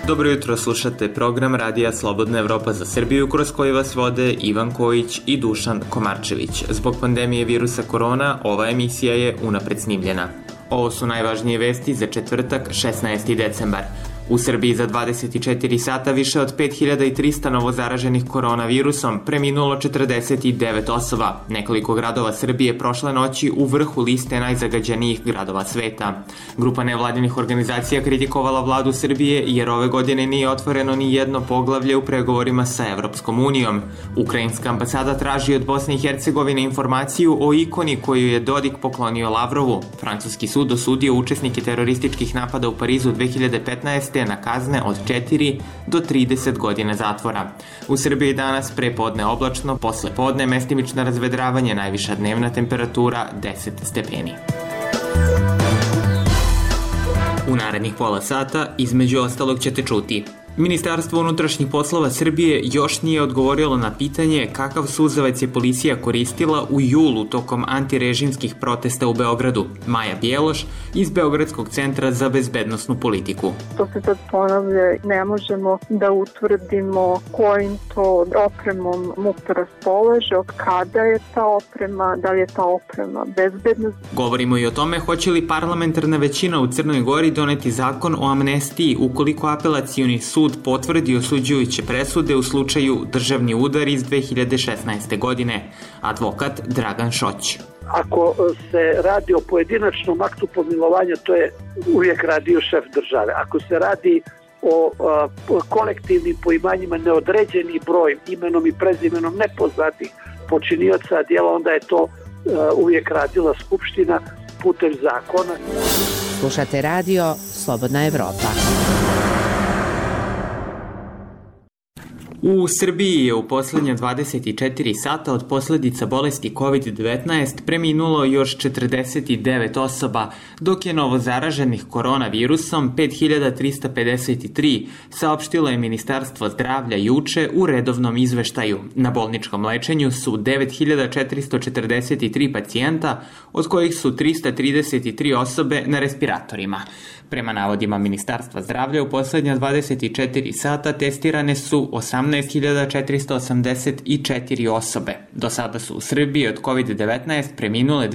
Dobro jutro, slušate program Radija Slobodna Evropa za Srbiju, kroz koji vas vode Ivan Kojić i Dušan Komarčević. Zbog pandemije virusa korona, ova emisija je unapred snimljena. Ovo su najvažnije vesti za četvrtak, 16. decembar. U Srbiji za 24 sata više od 5300 novozaraženih koronavirusom, preminulo 49 osoba. Nekoliko gradova Srbije prošle noći u vrhu liste najzagađenijih gradova sveta. Grupa nevladinih organizacija kritikovala vladu Srbije jer ove godine nije otvoreno ni jedno poglavlje u pregovorima sa Evropskom unijom. Ukrajinska ambasada traži od Bosne i Hercegovine informaciju o ikoni koju je Dodik poklonio Lavrovu. Francuski sud osudio učesnike terorističkih napada u Parizu 2015. na kazne od 4 do 30 godina zatvora. U Srbiji danas prepodne oblačno, posle podne mestimično razvedravanje, najviša dnevna temperatura 10 stepeni. U narednih pola sata, između ostalog, ćete čuti: Ministarstvo unutrašnjih poslova Srbije još nije odgovorilo na pitanje kakav suzavac je policija koristila u julu tokom antirežimskih protesta u Beogradu. Maja Bjeloš iz Beogradskog centra za bezbednosnu politiku. To se sad ponavlja, ne možemo da utvrdimo kojim to opremom MUP raspolaže, od kada je ta oprema, da li je ta oprema bezbedna. Govorimo i o tome hoće li parlamentarna većina u Crnoj Gori doneti zakon o amnestiji ukoliko apelacioni sud potvrdi osuđujuće presude u slučaju državni udar iz 2016. godine. Advokat Dragan Šoć. Ako se radi o pojedinačnom aktu pomilovanja, to je uvijek radio šef države. Ako se radi o kolektivnim poimanjima, neodređeni broj, imenom i prezimenom nepoznatih počinioca djela, onda je to uvijek radila Skupština putem zakona. Slušate radio Slobodna Evropa. U Srbiji je u poslednje 24 sata od posledica bolesti COVID-19 preminulo još 49 osoba, dok je novozaraženih koronavirusom 5353, saopštilo je Ministarstvo zdravlja juče u redovnom izveštaju. Na bolničkom lečenju su 9443 pacijenta, od kojih su 333 osobe na respiratorima. Prema navodima Ministarstva zdravlja, u poslednja 24 sata testirane su 18.484 osobe. Do sada su u Srbiji od COVID-19 preminule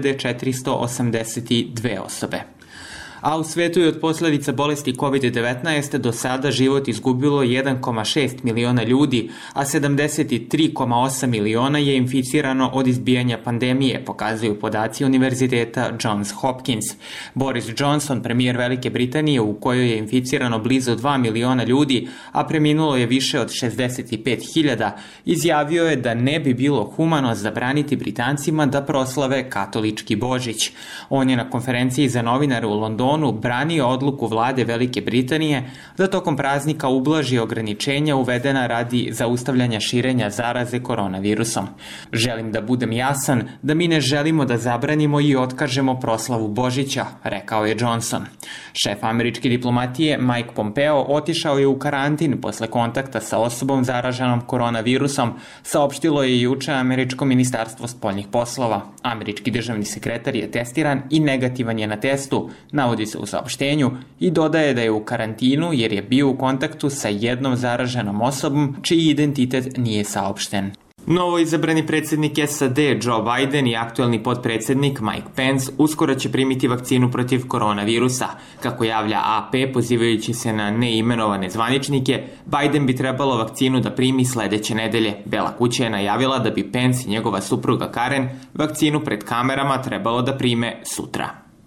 2482 osobe. A u svetu je od posljedica bolesti COVID-19 do sada život izgubilo 1,6 miliona ljudi, a 73,8 miliona je inficirano od izbijanja pandemije, pokazuju podaci Univerziteta Johns Hopkins. Boris Johnson, premijer Velike Britanije, u kojoj je inficirano blizu 2 miliona ljudi, a preminulo je više od 65.000, izjavio je da ne bi bilo humano zabraniti Britancima da proslave katolički Božić. On je na konferenciji za novinare u Londonu branio odluku vlade Velike Britanije da tokom praznika ublaži ograničenja uvedena radi zaustavljanja širenja zaraze koronavirusom. Želim da budem jasan da mi ne želimo da zabranimo i otkažemo proslavu Božića, rekao je Johnson. Šef američke diplomatije Mike Pompeo otišao je u karantin posle kontakta sa osobom zaraženom koronavirusom, saopštilo je juče američko ministarstvo spoljnih poslova. Američki državni sekretar je testiran i negativan je na testu, navodi se u saopštenju, i dodaje da je u karantinu jer je bio u kontaktu sa jednom zaraženom osobom čiji identitet nije saopšten. Novo izabrani predsjednik SAD Joe Biden i aktuelni potpredsjednik Mike Pence uskoro će primiti vakcinu protiv koronavirusa. Kako javlja AP, pozivajući se na neimenovane zvaničnike, Biden bi trebalo vakcinu da primi sledeće nedelje. Bela kuća je najavila da bi Pence i njegova supruga Karen vakcinu pred kamerama trebalo da prime sutra.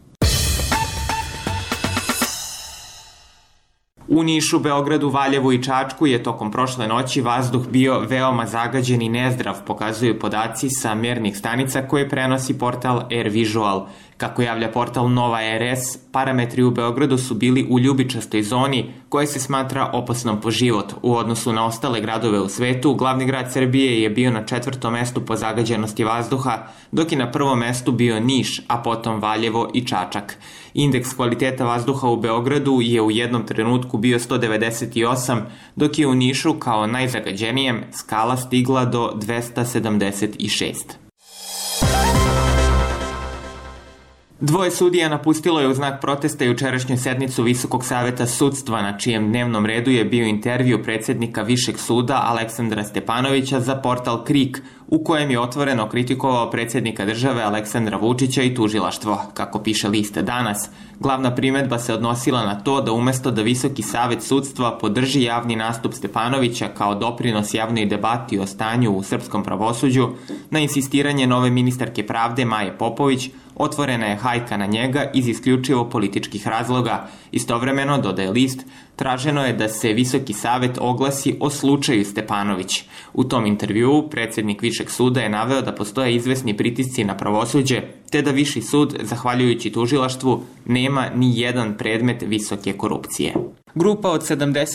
U Nišu, Beogradu, Valjevu i Čačku je tokom prošle noći vazduh bio veoma zagađen i nezdrav, pokazuju podaci sa mernih stanica koje prenosi portal AirVisual. Kako javlja portal Nova RS, parametri u Beogradu su bili u ljubičastoj zoni koja se smatra opasnom po život. U odnosu na ostale gradove u svetu, glavni grad Srbije je bio na 4. mestu po zagađenosti vazduha, dok je na 1. mestu bio Niš, a potom Valjevo i Čačak. Indeks kvaliteta vazduha u Beogradu je u jednom trenutku bio 198, dok je u Nišu kao najzagađenijem skala stigla do 276. Dvoje sudija napustilo je u znak protesta jučerašnju sednicu Visokog saveta sudstva, na čijem dnevnom redu je bio intervju predsjednika Višeg suda Aleksandra Stepanovića za portal KRIK, u kojem je otvoreno kritikovao predsjednika države Aleksandra Vučića i tužilaštvo. Kako piše list Danas, glavna primjedba se odnosila na to da umjesto da Visoki savet sudstva podrži javni nastup Stepanovića kao doprinos javnoj debati o stanju u srpskom pravosuđu, na insistiranje nove ministarke pravde Maje Popović otvorena je hajka na njega iz isključivo političkih razloga. Istovremeno, dodaje list, traženo je da se Visoki savet oglasi o slučaju Stepanović. U tom intervjuu predsjednik Višeg suda je naveo da postoje izvesni pritisci na pravosuđe, te da Viši sud, zahvaljujući tužilaštvu, nema ni jedan predmet visoke korupcije. Grupa od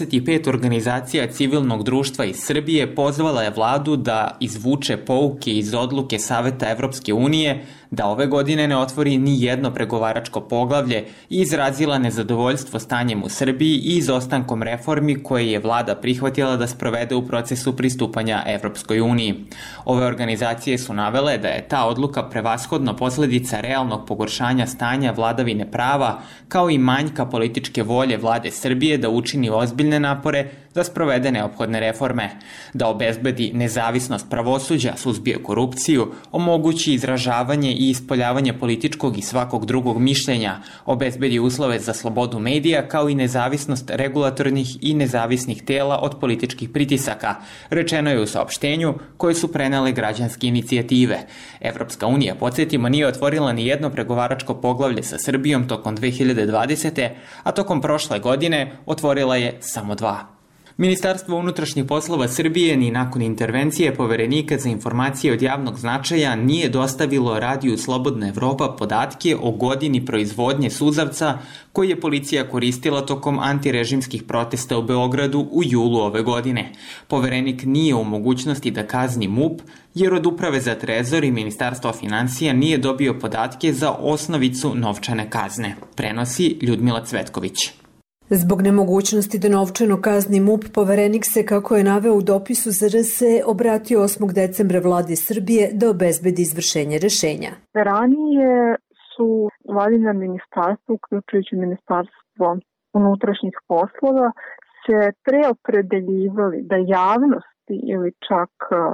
75 organizacija civilnog društva iz Srbije pozvala je vladu da izvuče pouke iz odluke Saveta Evropske unije da ove godine ne otvori ni jedno pregovaračko poglavlje i izrazila nezadovoljstvo stanjem u Srbiji i izostankom reformi koje je vlada prihvatila da sprovede u procesu pristupanja Evropskoj uniji. Ove organizacije su navele da je ta odluka prevashodno posledica realnog pogoršanja stanja vladavine prava, kao i manjka političke volje vlade Srbije da učini ozbiljne napore da sprovede neophodne reforme, da obezbedi nezavisnost pravosuđa, suzbije korupciju, omogući izražavanje i ispoljavanje političkog i svakog drugog mišljenja, obezbedi uslove za slobodu medija kao i nezavisnost regulatornih i nezavisnih tela od političkih pritisaka, rečeno je u saopštenju koje su prenele građanske inicijative. Evropska unija, podsjetimo, nije otvorila ni jedno pregovaračko poglavlje sa Srbijom tokom 2020. a tokom prošle godine otvorila je samo 2. Ministarstvo unutrašnjih poslova Srbije ni nakon intervencije Poverenika za informacije od javnog značaja nije dostavilo Radiju Slobodna Evropa podatke o godini proizvodnje suzavca koji je policija koristila tokom antirežimskih protesta u Beogradu u julu ove godine. Poverenik nije u mogućnosti da kazni MUP jer od Uprave za trezor i Ministarstva finansija nije dobio podatke za osnovicu novčane kazne. Prenosi Ljudmila Cvetković. Zbog nemogućnosti da novčano kazni MUP, Poverenik se, kako je naveo u dopisu za RS, obratio 8. decembra vladi Srbije da obezbedi izvršenje rešenja. Ranije su vladina ministarstva, uključujući Ministarstvo unutrašnjih poslova, se preopredeljivali da javnosti ili čak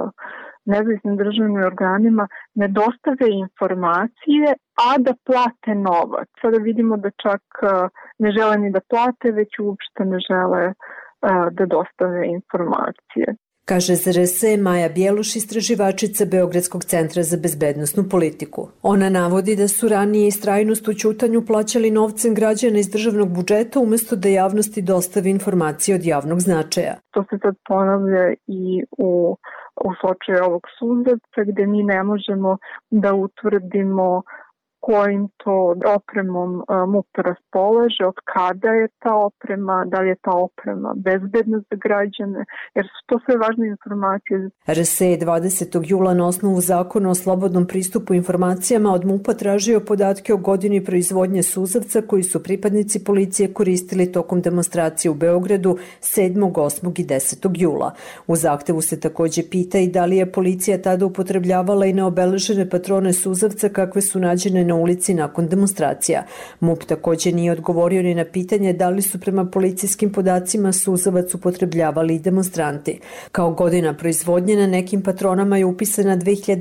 nezavisnim državnim organima ne dostave informacije, a da plate novac. Sada vidimo da čak ne žele ni da plate, već uopšte ne žele da dostave informacije. Kaže za RS Maja Bjeluš, istraživačica Beogradskog centra za bezbednosnu politiku. Ona navodi da su ranije istrajnost u ćutanju plaćali novcem građana iz državnog budžeta umjesto da javnosti dostavi informacije od javnog značaja. To se sad ponavlja i u slučaju ovog suzavca, gde mi ne možemo da utvrdimo kojim to opremom MUP raspolaže, od kada je ta oprema, da li je ta oprema bezbedna za građane, jer su to sve važne informacije. RS je 20. jula na osnovu zakona o slobodnom pristupu informacijama od MUP-a tražio podatke o godini proizvodnje suzavca koji su pripadnici policije koristili tokom demonstracije u Beogradu 7., 8. i 10. jula. U zahtevu se također pita i da li je policija tada upotrebljavala i neobeležene patrone suzavca kakve su nađene na ulici nakon demonstracija. MUP također nije odgovorio ni na pitanje da li su prema policijskim podacima suzavac upotrebljavali i demonstranti. Kao godina proizvodnje na nekim patronama je upisana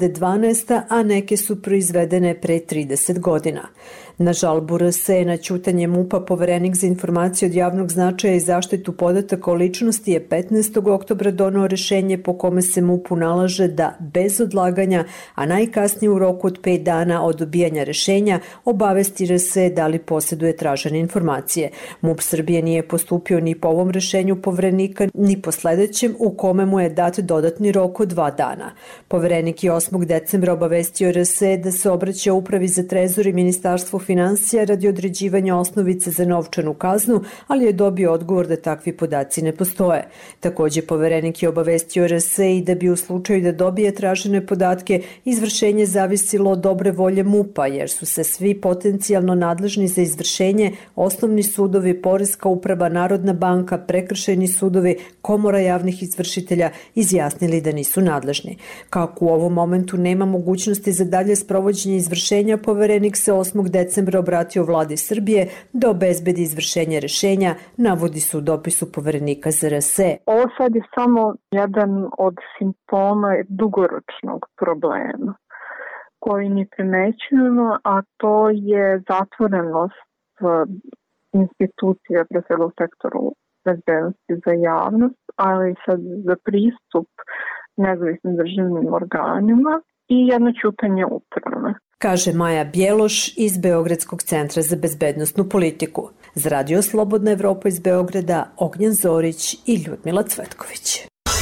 2012. a neke su proizvedene pre 30 godina. Na žalbu RS na ćutanje MUP-a Poverenik za informacije od javnog značaja i zaštitu podataka o ličnosti je 15. oktobra doneo rešenje po kome se MUP-u nalaže da bez odlaganja, a najkasnije u roku od 5 dana od dobijanja rešenja, obavesti RS da li posjeduje tražene informacije. MUP Srbije nije postupio ni po ovom rešenju Poverenika, ni po sledećem u kome mu je dat dodatni rok od 2 dana. Poverenik je 8. decembra obavestio RS da se obraća Upravi za trezor i Ministarstvo finansija radi određivanja osnovice za novčanu kaznu, ali je dobio odgovor da takvi podaci ne postoje. Također, Poverenik je obavestio RS i da bi u slučaju da dobije tražene podatke, izvršenje zavisilo od dobre volje MUP-a, jer su se svi potencijalno nadležni za izvršenje, osnovni sudovi, Poreska uprava, Narodna banka, prekršajni sudovi, Komora javnih izvršitelja izjasnili da nisu nadležni. Kako u ovom momentu nema mogućnosti za dalje sprovođenje izvršenja, Poverenik se 8. decembra obratio vladi Srbije da obezbedi izvršenje rešenja, navodi se u dopisu Poverenika za RS. Ovo sad je samo jedan od simptoma dugoročnog problema koji mi primećujemo, a to je zatvorenost institucija, pre svega u sektoru bezbednosti za javnost, ali i sad za pristup nezavisnim državnim organima i jedno ćutanje uprave. Kaže Maja Bjeloš iz Beogradskog centra za bezbednosnu politiku. Za Radio Slobodna Evropa iz Beograda, Ognjen Zorić i Ljudmila Cvetković.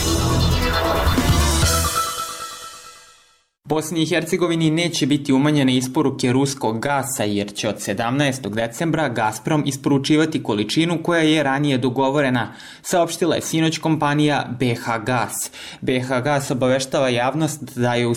Bosni i Hercegovini neće biti umanjene isporuke ruskog gasa jer će od 17. decembra Gazprom isporučivati količinu koja je ranije dogovorena, saopštila je sinoć kompanija BH Gas. BH Gas obaveštava javnost da je u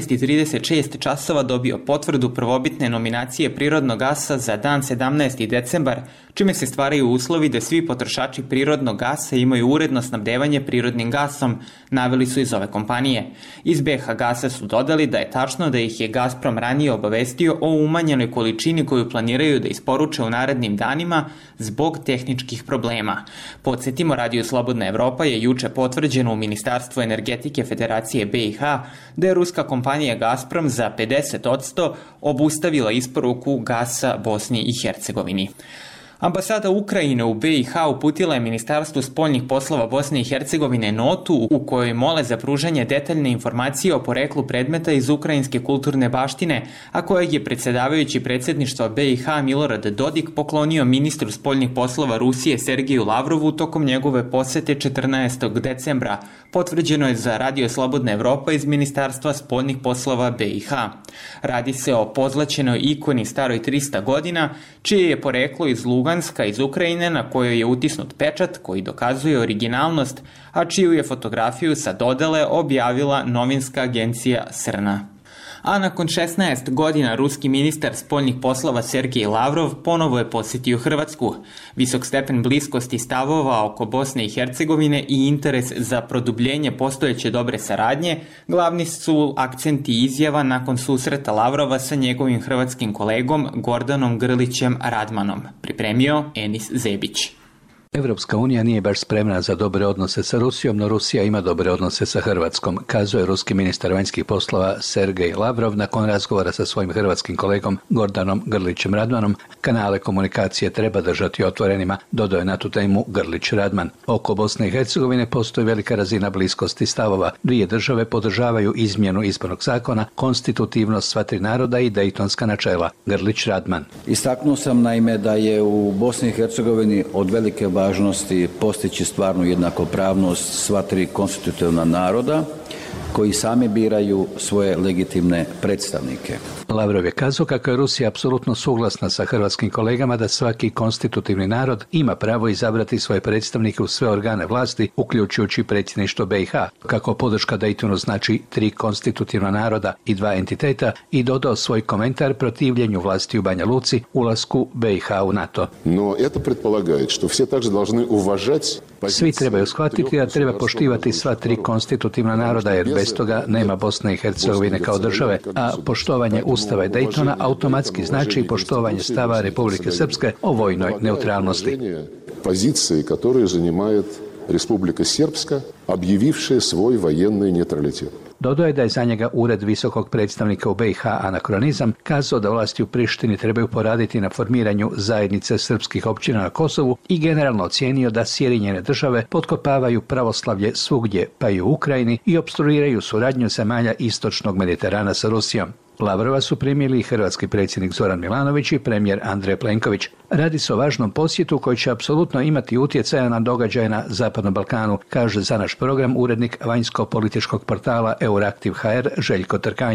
17:36 časova dobio potvrdu prvobitne nominacije prirodnog gasa za dan 17. decembar, čime se stvaraju uslovi da svi potrošači prirodnog gasa imaju uredno snabdevanje prirodnim gasom, naveli su iz ove kompanije. Iz BH Gasa su dodali da je tačno da ih je Gazprom ranije obavestio o umanjenoj količini koju planiraju da isporuče u narednim danima zbog tehničkih problema. Podsjetimo, Radio Slobodna Evropa je juče potvrđeno u Ministarstvu energetike Federacije BiH da je ruska kompanija Gazprom za 50% obustavila isporuku gasa Bosni i Hercegovini. Ambasada Ukrajine u BiH uputila je Ministarstvu spoljnih poslova Bosne i Hercegovine notu u kojoj mole za pružanje detaljne informacije o poreklu predmeta iz ukrajinske kulturne baštine, a kojeg je predsjedavajući predsjedništva BiH Milorad Dodik poklonio ministru spoljnih poslova Rusije Sergeju Lavrovu tokom njegove posete 14. decembra, potvrđeno je za Radio Slobodna Evropa iz Ministarstva spoljnih poslova BiH. Radi se o pozlaćenoj ikoni staroj 300 godina, čije je poreklo iz Luganska iz Ukrajine, na kojoj je utisnut pečat koji dokazuje originalnost, a čiju je fotografiju sa dodele objavila novinska agencija Srna. A nakon 16 godina ruski ministar spoljnih poslova Sergej Lavrov ponovo je posjetio Hrvatsku. Visok stepen bliskosti stavova oko Bosne i Hercegovine i interes za produbljenje postojeće dobre saradnje glavni su akcenti izjava nakon susreta Lavrova sa njegovim hrvatskim kolegom Gordanom Grlićem Radmanom, pripremio Enis Zebić. Evropska unija nije baš spremna za dobre odnose sa Rusijom, no Rusija ima dobre odnose sa Hrvatskom, kazuje ruski ministar vanjskih poslova Sergej Lavrov nakon razgovora sa svojim hrvatskim kolegom Gordanom Grlićem Radmanom. Kanale komunikacije treba držati otvorenima, dodao je na tu temu Grlić Radman. Oko Bosne i Hercegovine postoji velika razina bliskosti stavova. Dvije države podržavaju izmjenu izbornog zakona, konstitutivnost sva tri naroda i dejtonska načela. Grlić Radman. Istaknuo sam naime da je u Bosni i Hercegovini od velike važnosti postići stvarnu jednakopravnost sva tri konstitutivna naroda koji sami biraju svoje legitimne predstavnike. Lavrov je kazao kako je Rusija apsolutno suglasna sa hrvatskim kolegama da svaki konstitutivni narod ima pravo izabrati svoje predstavnike u sve organe vlasti, uključujući predsjedništvo BiH, kako podrška Daytonu znači tri konstitutivna naroda i dva entiteta, i dodao svoj komentar protivljenju vlasti u Banja Luci, ulasku BiH u NATO. No, to pretpostavlja što svi također dužni uvažati. Svi trebaju shvatiti da treba poštivati sva tri konstitutivna naroda, jer bez toga nema Bosne i Hercegovine kao države, a poštovanje Ustava i Daytona automatski znači i poštovanje stava Republike Srpske o vojnoj neutralnosti. Pozicije koje zauzima Republika Srpska, objavivši svoj vojenni neutralitet. Dodao je da je za njega ured visokog predstavnika u BiH anakronizam, kazao da vlasti u Prištini trebaju poraditi na formiranju zajednice srpskih općina na Kosovu i generalno ocijenio da Sjedinjene države potkopavaju pravoslavlje svugdje, pa i u Ukrajini, i opstruiraju suradnju zemalja istočnog Mediterana sa Rusijom. Lavrova su primili i hrvatski predsjednik Zoran Milanović i premijer Andrej Plenković. Radi se o važnom posjetu koji će apsolutno imati utjecaja na događaje na Zapadnom Balkanu, kaže za naš program urednik vanjsko-političkog portala Euraktiv.hr Željko Trkanjec.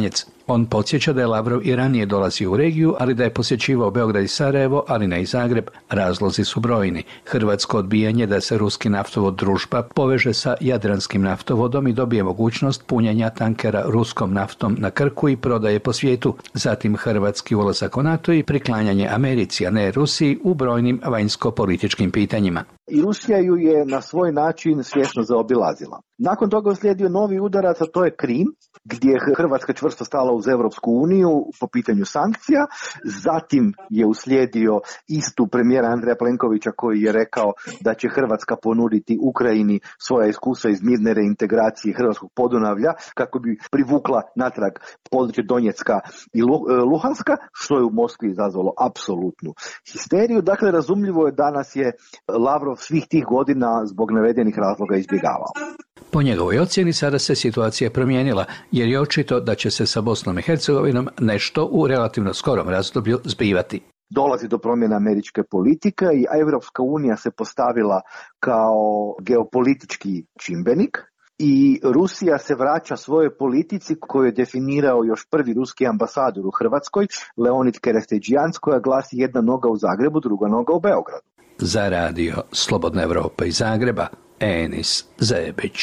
On podsjeća da je Lavrov i ranije dolazio u regiju, ali da je posjećivao Beograd i Sarajevo, ali ne i Zagreb. Razlozi su brojni. Hrvatsko odbijanje da se ruski naftovod Družba poveže sa Jadranskim naftovodom i dobije mogućnost punjenja tankera ruskom naftom na Krku i prodaje po svijetu. Zatim hrvatski ulazak u NATO i priklanjanje Americi, a ne Rusiji u brojnim vanjsko-političkim pitanjima. I Rusija ju je na svoj način svjesno zaobilazila. Nakon toga uslijedio novi udarac, a to je Krim, gdje je Hrvatska čvrsto stala uz Europsku uniju po pitanju sankcija. Zatim je uslijedio istup premijera Andreja Plenkovića koji je rekao da će Hrvatska ponuditi Ukrajini svoja iskustva iz mirne reintegracije Hrvatskog Podunavlja kako bi privukla natrag područje Donjecka i Luhanska, što je u Moskvi izazvalo apsolutnu histeriju. Dakle, razumljivo je danas je Lavrov svih tih godina zbog navedenih razloga izbjegavao. Po njegovoj ocjeni sada se situacija promijenila, jer je očito da će se sa Bosnom i Hercegovinom nešto u relativno skorom razdoblju zbivati. Dolazi do promjene američke politike i Europska unija se postavila kao geopolitički čimbenik i Rusija se vraća svojoj politici koju je definirao još prvi ruski ambasador u Hrvatskoj, Leonid Kerestegijans, koja glasi jedna noga u Zagrebu, druga noga u Beogradu. Za radio Slobodna Evropa iz Zagreba, Enis Zebić.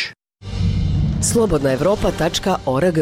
slobodnaevropa.org.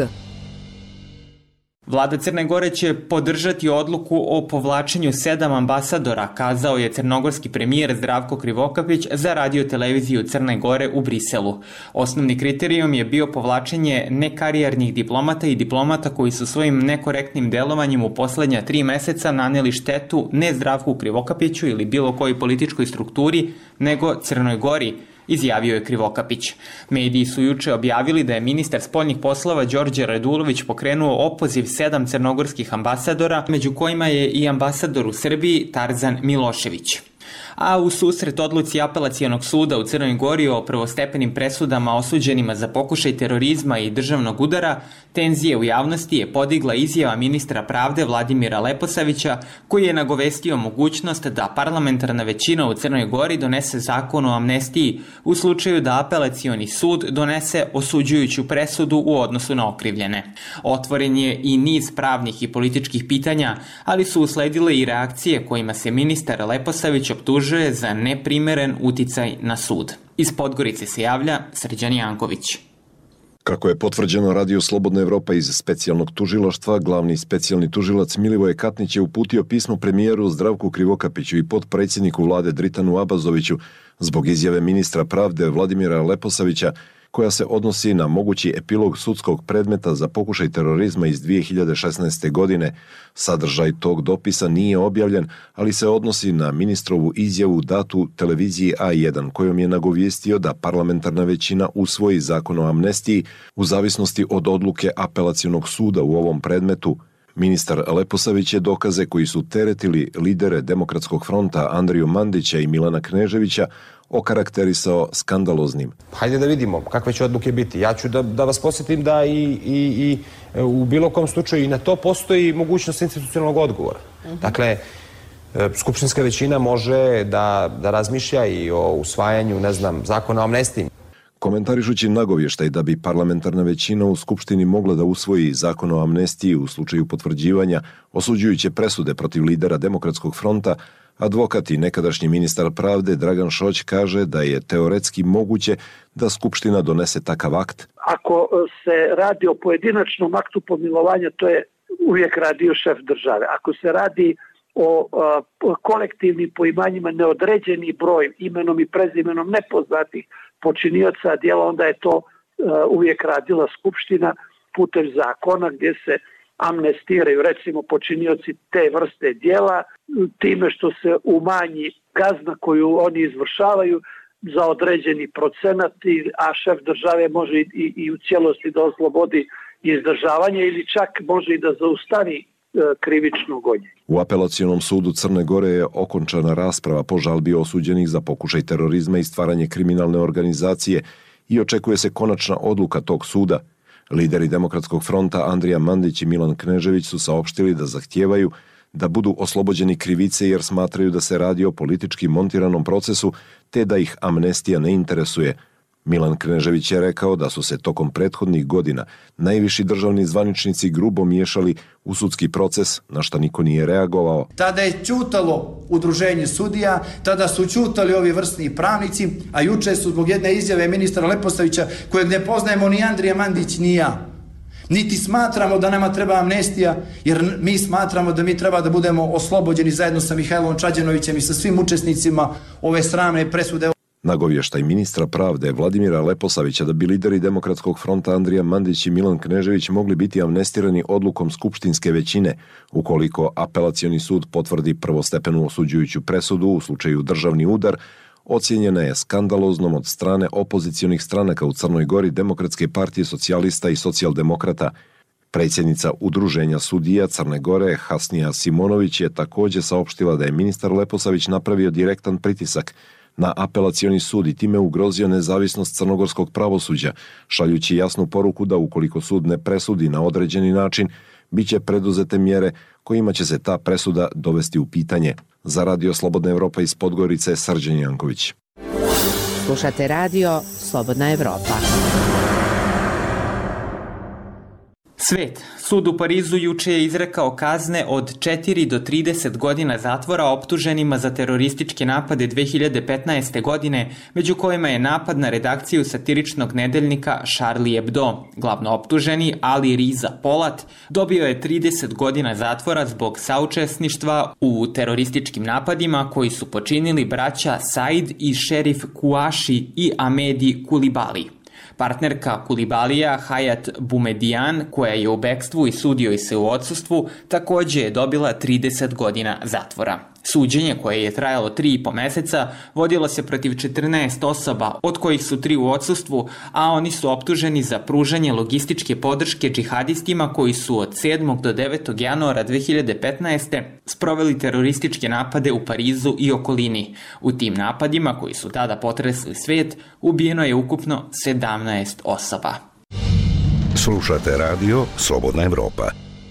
Vlada Crne Gore će podržati odluku o povlačenju 7 ambasadora, kazao je crnogorski premijer Zdravko Krivokapić za radio televiziju Crne Gore u Briselu. Osnovni kriterijum je bio povlačenje nekarijernih diplomata i diplomata koji su svojim nekorektnim delovanjem u posljednja 3 meseca naneli štetu ne Zdravku Krivokapiću ili bilo kojoj političkoj strukturi, nego Crnoj Gori, izjavio je Krivokapić. Mediji su juče objavili da je ministar spoljnih poslova Đorđe Radulović pokrenuo opoziv 7 crnogorskih ambasadora, među kojima je i ambasador u Srbiji Tarzan Milošević. A u susret odluci Apelacionog suda u Crnoj Gori o prvostepenim presudama osuđenima za pokušaj terorizma i državnog udara, tenzije u javnosti je podigla izjava ministra pravde Vladimira Leposavića, koji je nagovestio mogućnost da parlamentarna većina u Crnoj Gori donese zakon o amnestiji u slučaju da Apelacioni sud donese osuđujuću presudu u odnosu na okrivljene. Otvoren je i niz pravnih i političkih pitanja, ali su usledile i reakcije kojima se ministar Leposavić optužuje za neprimeren uticaj na sud. Iz Podgorice se javlja Srđan Janković. Kako je potvrđeno radio Slobodna Evropa iz specijalnog tužilaštva, glavni specijalni tužilac Milivoje Katnić je uputio pismo premijeru Zdravku Krivokapiću i potpredsjedniku vlade Dritanu Abazoviću zbog izjave ministra pravde Vladimira Leposavića koja se odnosi na mogući epilog sudskog predmeta za pokušaj terorizma iz 2016. godine. Sadržaj tog dopisa nije objavljen, ali se odnosi na ministrovu izjavu datu televiziji A1 kojom je nagovijestio da parlamentarna većina usvoji zakon o amnestiji u zavisnosti od odluke Apelacionog suda u ovom predmetu. Ministar Leposavić je dokaze koji su teretili lidere Demokratskog fronta Andriju Mandića i Milana Kneževića okarakterisao skandaloznim. Hajde da vidimo kakve će odluke biti. Ja ću da vas podsjetim da i u bilo kom slučaju i na to postoji mogućnost institucionalnog odgovora. Dakle, skupštinska većina može da razmišlja i o usvajanju, zakona o amnestiji. Komentarišući nagovještaj da bi parlamentarna većina u Skupštini mogla da usvoji zakon o amnestiji u slučaju potvrđivanja osuđujuće presude protiv lidera Demokratskog fronta, advokat i nekadašnji ministar pravde Dragan Šoć kaže da je teoretski moguće da Skupština donese takav akt. Ako se radi o pojedinačnom aktu pomilovanja, to je uvijek radio šef države. Ako se radi o kolektivnim poimanjima neodređeni broj imenom i prezimenom nepoznatih počinioca djela, onda je to uvijek radila Skupština putem zakona gdje se amnestiraju recimo počinioci te vrste djela time što se umanji kazna koju oni izvršavaju za određeni procenat, a šef države može i u cijelosti da oslobodi izdržavanje ili čak može i da zaustavi krivično gonjenje. U Apelacionom sudu Crne Gore je okončana rasprava po žalbi osuđenih za pokušaj terorizma i stvaranje kriminalne organizacije i očekuje se konačna odluka tog suda. Lideri Demokratskog fronta Andrija Mandić i Milan Knežević su saopštili da zahtijevaju da budu oslobođeni krivice jer smatraju da se radi o politički montiranom procesu te da ih amnestija ne interesuje. Milan Knežević je rekao da su se tokom prethodnih godina najviši državni zvaničnici grubo miješali u sudski proces, na šta niko nije reagovao. Tada je ćutalo udruženje sudija, tada su ćutali ovi vrsni pravnici, a juče su zbog jedne izjave ministra Leposavića, kojeg ne poznajemo ni Andrija Mandić ni ja. Niti smatramo da nama treba amnestija, jer mi smatramo da mi treba da budemo oslobođeni zajedno sa Mihajlom Čađanovićem i sa svim učesnicima ove sramne presude. Nagovještaj ministra pravde Vladimira Leposavića da bi lideri Demokratskog fronta Andrija Mandić i Milan Knežević mogli biti amnestirani odlukom skupštinske većine ukoliko apelacioni sud potvrdi prvostepenu osuđujuću presudu u slučaju državni udar, ocijenjena je skandaloznom od strane opozicionih stranaka u Crnoj Gori, Demokratske partije socijalista i socijaldemokrata. Predsjednica Udruženja sudija Crne Gore Hasnija Simonović je također saopštila da je ministar Leposavić napravio direktan pritisak na apelacioni sud i time ugrozio nezavisnost crnogorskog pravosuđa, šaljući jasnu poruku da ukoliko sud ne presudi na određeni način, bit će preduzete mjere kojima će se ta presuda dovesti u pitanje. Za Radio Slobodna Evropa iz Podgorice, Srđan Janković. Slušate radio Slobodna Evropa. Svet. Sud u Parizu juče je izrekao kazne od 4 do 30 godina zatvora optuženima za terorističke napade 2015. godine, među kojima je napad na redakciju satiričnog nedeljnika Charlie Hebdo. Glavno optuženi, Ali Riza Polat, dobio je 30 godina zatvora zbog saučesništva u terorističkim napadima koji su počinili braća Said i Šerif Kuaši i Amedi Kulibali. Partnerka Kulibalija, Hayat Boumediene, koja je u bekstvu i sudio se u odsustvu, također je dobila 30 godina zatvora. Suđenje, koje je trajalo 3,5 meseca, vodilo se protiv 14 osoba, od kojih su 3 u odsustvu, a oni su optuženi za pružanje logističke podrške džihadistima koji su od 7. do 9. januara 2015. sproveli terorističke napade u Parizu i okolini. U tim napadima, koji su tada potresli svijet, ubijeno je ukupno 17 osoba. Slušate radio Slobodna Evropa.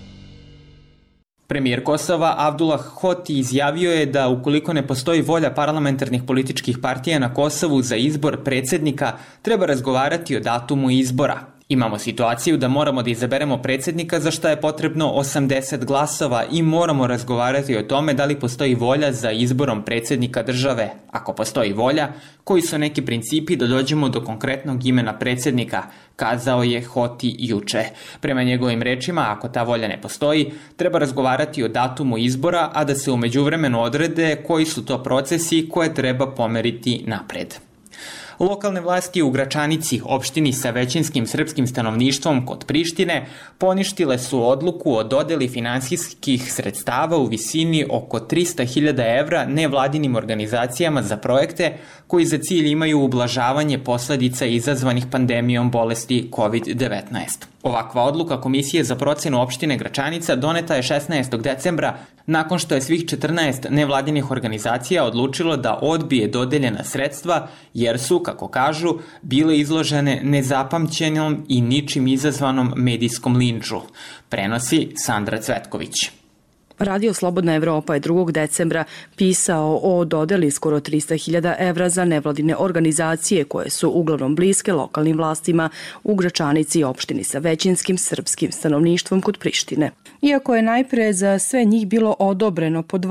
Premijer Kosova Abdullah Hoti izjavio je da ukoliko ne postoji volja parlamentarnih političkih partija na Kosovu za izbor predsjednika, treba razgovarati o datumu izbora. Imamo situaciju da moramo da izaberemo predsjednika za što je potrebno 80 glasova i moramo razgovarati o tome da li postoji volja za izborom predsjednika države. Ako postoji volja, koji su neki principi da dođemo do konkretnog imena predsjednika, kazao je Hoti juče. Prema njegovim rečima, ako ta volja ne postoji, treba razgovarati o datumu izbora, a da se u međuvremenu odrede koji su to procesi koje treba pomeriti napred. Lokalne vlasti u Gračanici, opštini sa većinskim srpskim stanovništvom kod Prištine, poništile su odluku o dodeli finansijskih sredstava u visini oko 300.000 evra nevladinim organizacijama za projekte koji za cilj imaju ublažavanje posledica izazvanih pandemijom bolesti COVID-19. Ovakva odluka Komisije za procenu opštine Gračanica doneta je 16. decembra nakon što je svih 14 nevladinih organizacija odlučilo da odbije dodeljena sredstva jer su, kako kažu, bile izložene nezapamćenom i ničim izazvanom medijskom linču. Prenosi Sandra Cvetković. Radio Slobodna Evropa je 2. decembra pisao o dodeli skoro 300.000 evra za nevladine organizacije koje su uglavnom bliske lokalnim vlastima u Gračanici i opštini sa većinskim srpskim stanovništvom kod Prištine. Iako je najpre za sve njih bilo odobreno po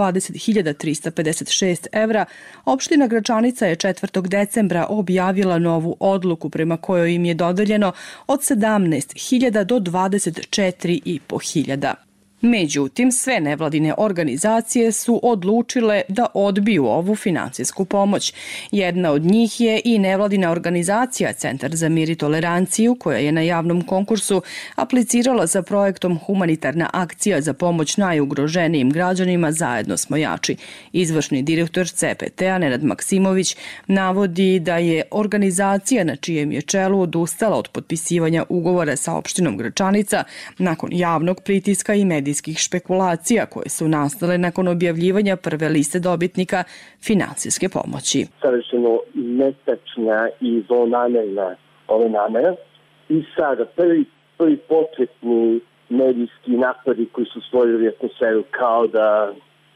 20.356 evra, opština Gračanica je 4. decembra objavila novu odluku prema kojoj im je dodeljeno od 17.000 do 24.500. Međutim, sve nevladine organizacije su odlučile da odbiju ovu finansijsku pomoć. Jedna od njih je i nevladina organizacija Centar za mir i toleranciju, koja je na javnom konkursu aplicirala za projektom Humanitarna akcija za pomoć najugroženijim građanima Zajedno smo jači. Izvršni direktor CPT-a Nenad Maksimović navodi da je organizacija na čijem je čelu odustala od potpisivanja ugovora sa opštinom Gračanica nakon javnog pritiska i medijskih špekulacija koje su nastale nakon objavljivanja prve liste dobitnika finansijske pomoći. Savršeno netačna i zlonamerna ove namere i sada prvi početni medijski napadi koji su stvorili atmosferu kao da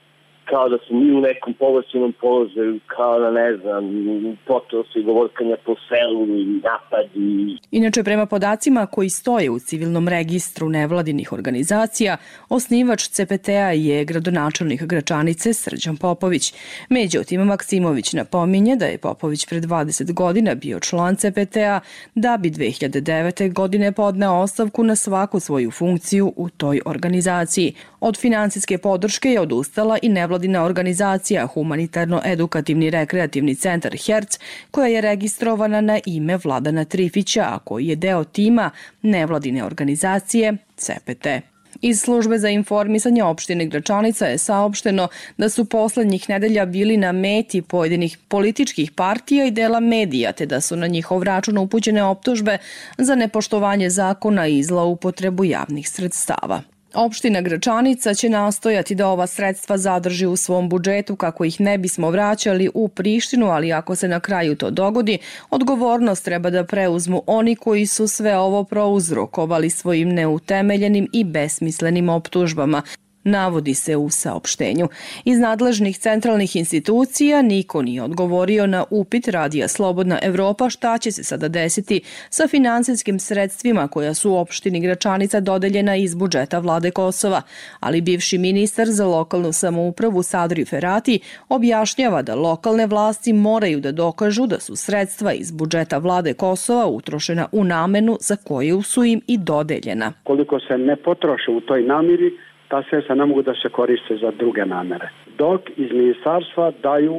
kao da su mi u nekom povlašćenom položaju, kao da ne znam, počelo se govorkanja po selu i napadi. Inače, prema podacima koji stoje u civilnom registru nevladinih organizacija, osnivač CPT-a je gradonačelnik Gračanice Srđan Popović. Međutim, Maksimović napominje da je Popović pre 20 godina bio član CPT-a, da bi 2009. godine podneo ostavku na svaku svoju funkciju u toj organizaciji. Od finansijske podrške je odustala i nevladina organizacija Humanitarno-edukativni rekreativni centar Herc, koja je registrovana na ime Vladana Trifića, a koji je deo tima nevladine organizacije CPT. Iz službe za informisanje opštine Gračanica je saopšteno da su poslednjih nedelja bili na meti pojedinih političkih partija i dela medija, te da su na njihov račun upućene optužbe za nepoštovanje zakona i zloupotrebu javnih sredstava. Opština Gračanica će nastojati da ova sredstva zadrži u svom budžetu kako ih ne bismo vraćali u Prištinu, ali ako se na kraju to dogodi, odgovornost treba da preuzmu oni koji su sve ovo prouzrokovali svojim neutemeljenim i besmislenim optužbama, navodi se u saopštenju. Iz nadležnih centralnih institucija niko nije odgovorio na upit Radija Slobodna Evropa šta će se sada desiti sa finansijskim sredstvima koja su u opštini Gračanica dodeljena iz budžeta vlade Kosova, ali bivši ministar za lokalnu samoupravu Sadri Ferati objašnjava da lokalne vlasti moraju da dokažu da su sredstva iz budžeta vlade Kosova utrošena u namenu za koju su im i dodeljena. Koliko se ne potroše u toj namiri, ta sredstva ne mogu da se koriste za druge namere. Dok iz ministarstva daju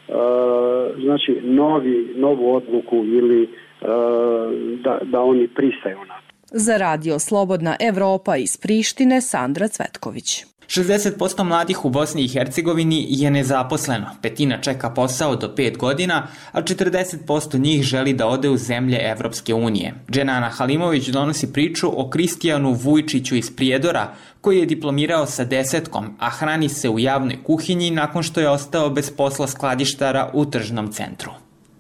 znači novu odluku ili da oni pristaju na to. Za Radio Slobodna Evropa iz Prištine, Sandra Cvetković. 60% mladih u Bosni i Hercegovini je nezaposleno, petina čeka posao do 5 godina, a 40% njih želi da ode u zemlje Evropske unije. Dženana Halimović donosi priču o Kristijanu Vujčiću iz Prijedora, koji je diplomirao sa 10, a hrani se u javnoj kuhinji nakon što je ostao bez posla skladištara u tržnom centru.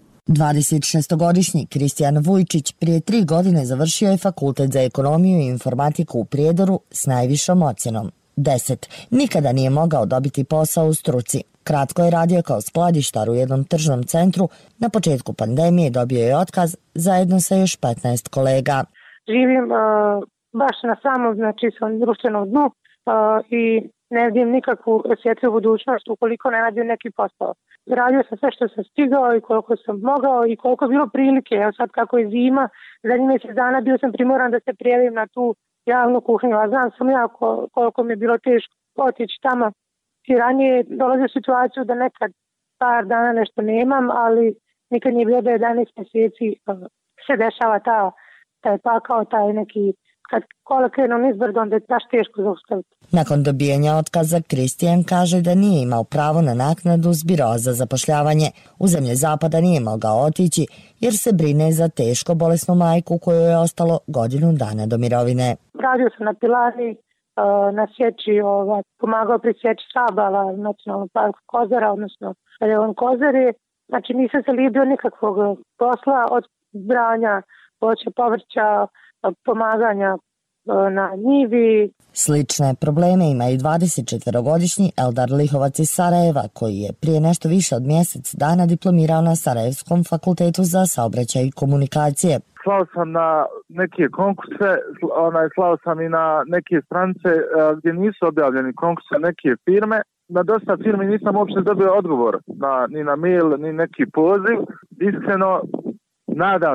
26-godišnji Kristijan Vujčić prije 3 godine završio je fakultet za ekonomiju i informatiku u Prijedoru s najvišom ocenom 10. Nikada nije mogao dobiti posao u struci. Kratko je radio kao skladištar u jednom tržnom centru. Na početku pandemije dobio je otkaz zajedno sa još 15 kolega. Živim baš na samom, svom društvenom dnu i ne vidim nikakvu osjetljivu budućnost ukoliko ne nađem neki posao. Radio sam sve što sam stigao i koliko sam mogao i koliko je bilo prilike. Evo sad kako je zima, zadnjih mjesec dana bio sam primoran da se prijavim na tu javnu kuhinju, a znam sam ja koliko mi je bilo teško otići tamo. I ranije dolazio u situaciju da nekad par dana nešto nemam, ali nikad nije bilo da 11 mjeseci se dešava taj pakao, taj neki, kad kola krenu nizbrdo, onda je baš teško zaustaviti. Nakon dobijanja otkaza, Kristijan kaže da nije imao pravo na naknadu s biroa za zapošljavanje. U zemlje zapada nije mogao otići jer se brine za teško bolesnu majku kojoj je ostalo godinu dana do mirovine. Radio sam na pilani, na sječi, pomagao pri sječi stabala Nacionalnog parka Kozara, odnosno Reon Kozari. Znači nisam se libio nikakvog posla od branja voća, povrća, pomaganja na njivi. Slične probleme ima i 24-godišnji Eldar Lihovac iz Sarajeva, koji je prije nešto više od mjesec dana diplomirao na Sarajevskom fakultetu za saobraćaj i komunikacije. Slao sam na neke konkurse, slao sam i na neke stranice gdje nisu objavljeni konkurse neke firme. Na dosta firmi nisam uopšte dobio odgovor ni na mail, ni neki poziv. Iskreno, nadam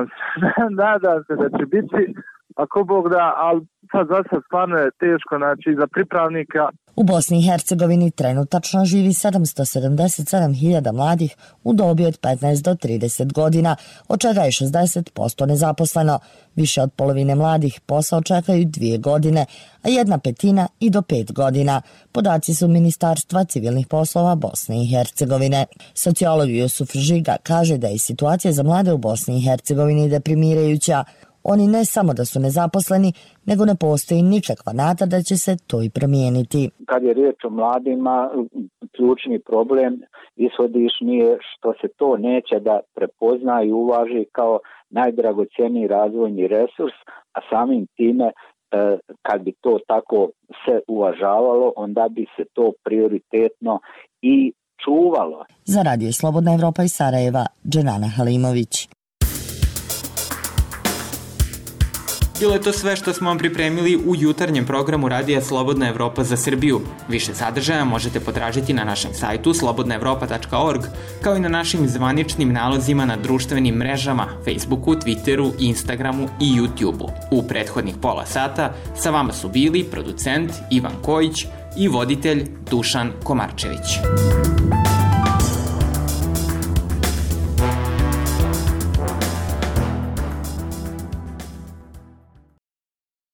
se da će biti, ako Bog da, ali sad za sad stvarno je teško, za pripravnika. U Bosni i Hercegovini trenutačno živi 777.000 mladih u dobi od 15 do 30 godina, od čega je 60% nezaposleno. Više od polovine mladih posao čekaju 2 godine, a 1/5 i do 5 godina. Podaci su Ministarstva civilnih poslova Bosne i Hercegovine. Sociolog Jusuf Žiga kaže da je situacija za mlade u Bosni i Hercegovini deprimirajuća. Oni ne samo da su nezaposleni, nego ne postoji nikakva nada da će se to i promijeniti. Kad je riječ o mladima, ključni problem ishodišni je što se to neće da prepozna i uvaži kao najdragocjeniji razvojni resurs, a samim time kad bi to tako se uvažavalo, onda bi se to prioritetno i čuvalo. Za Radio Slobodna Evropa iz Sarajeva, Dženana Halimović. Bilo je to sve što smo vam pripremili u jutarnjem programu Radija Slobodna Evropa za Srbiju. Više sadržaja možete potražiti na našem sajtu slobodnaevropa.org, kao i na našim zvaničnim nalozima na društvenim mrežama, Facebooku, Twitteru, Instagramu i YouTubeu. U prethodnih pola sata sa vama su bili producent Ivan Kojić i voditelj Dušan Komarčević.